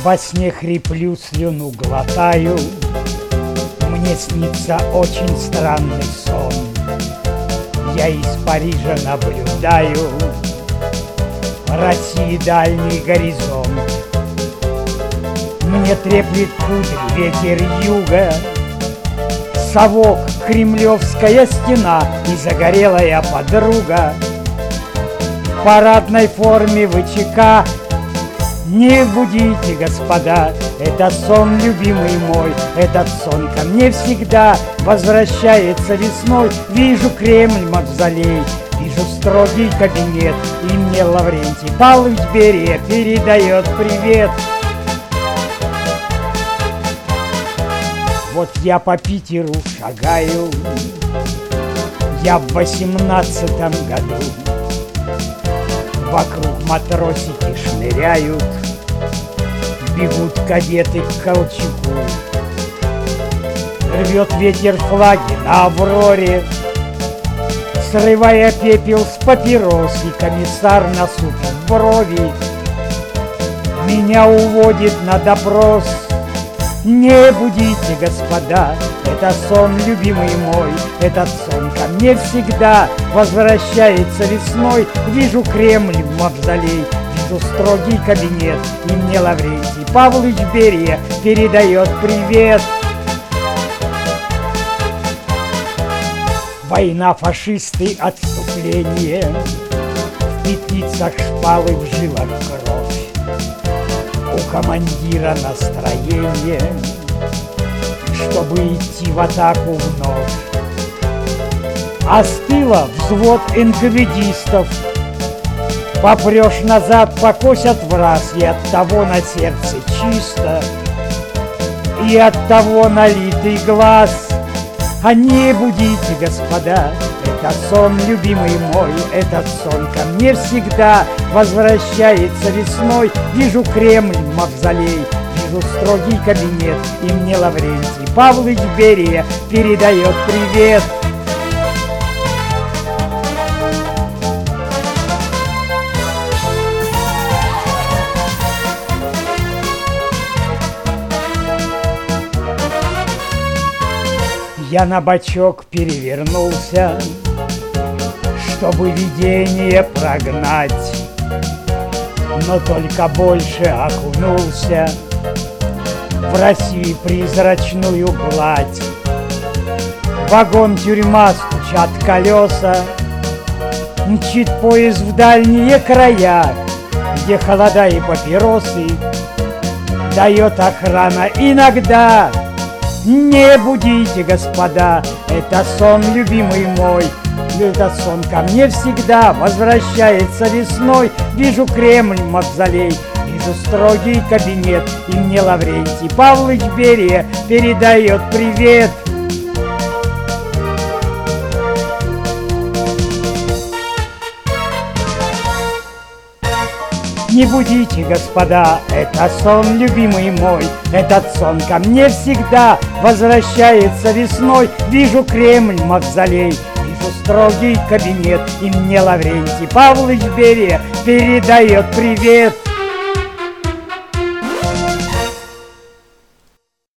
Во сне хриплю, слюну глотаю, мне снится очень странный сон. Я из Парижа наблюдаю России дальний горизонт. Мне треплет кудри ветер юга, совок, кремлевская стена и загорелая подруга в парадной форме ВЧК. Не будите, господа, это сон, любимый мой, этот сон ко мне всегда возвращается весной. Вижу Кремль, мавзолей, вижу строгий кабинет, и мне Лаврентий Павлович Берия передает привет. Вот я по Питеру шагаю, я в 18-м году. Вокруг матросики шныряют, бегут кадеты к Колчаку. Рвет ветер флаги на Авроре, срывая пепел с папирос, и комиссар насупит брови, меня уводит на допрос. Не будите, господа, это сон, любимый мой, этот сон ко мне всегда возвращается весной. Вижу Кремль, мавзолей, вижу строгий кабинет, и мне Лаврентий Павлович Берия передает привет. Война, фашисты, отступление, в петлицах шпалы, в жилах кровь. У командира настроение, чтобы идти в атаку вновь. А с тыла взвод энкаведистов, попрешь назад, покосят враз, и от того на сердце чисто, и от того налитый глаз. А не будите, господа, это сон, любимый мой, этот сон ко мне всегда возвращается весной. Вижу Кремль, мавзолей, вижу строгий кабинет, и мне Лаврентий Павлович Берия передает привет. Я на бочок перевернулся, чтобы видение прогнать, но только больше окунулся в Россию призрачную гладь. Вагон-тюрьма, стучат колеса, мчит поезд в дальние края, где холода и папиросы дает охрана иногда. Не будите, господа, это сон, любимый мой, этот сон ко мне всегда возвращается весной. Вижу Кремль, мавзолей, вижу строгий кабинет, и мне Лаврентий Павлович Берия передает привет. Не будите, господа, это сон, любимый мой, этот сон ко мне всегда возвращается весной. Вижу Кремль, мавзолей, вижу строгий кабинет, и мне Лаврентий Павлович Берия передает привет.